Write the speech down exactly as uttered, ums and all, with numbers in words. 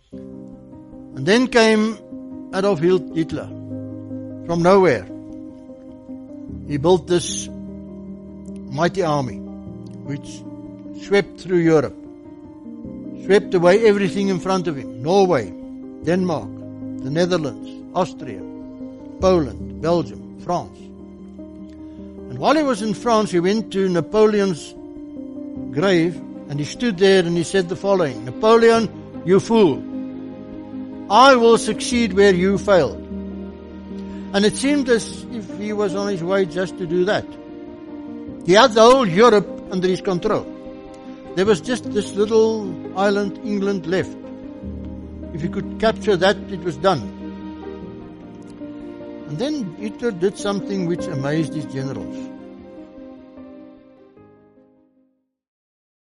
And then came Adolf Hitler from nowhere. He built this mighty army which swept through Europe, swept away everything in front of him. Norway, Denmark, the Netherlands, Austria, Poland, Belgium, France. And while he was in France, he went to Napoleon's grave and he stood there and he said the following: Napoleon, you fool, I will succeed where you failed. And it seemed as if he was on his way just to do that. He had the whole Europe under his control. There was just this little island, England, left. If he could capture that, it was done. And then Hitler did something which amazed his generals.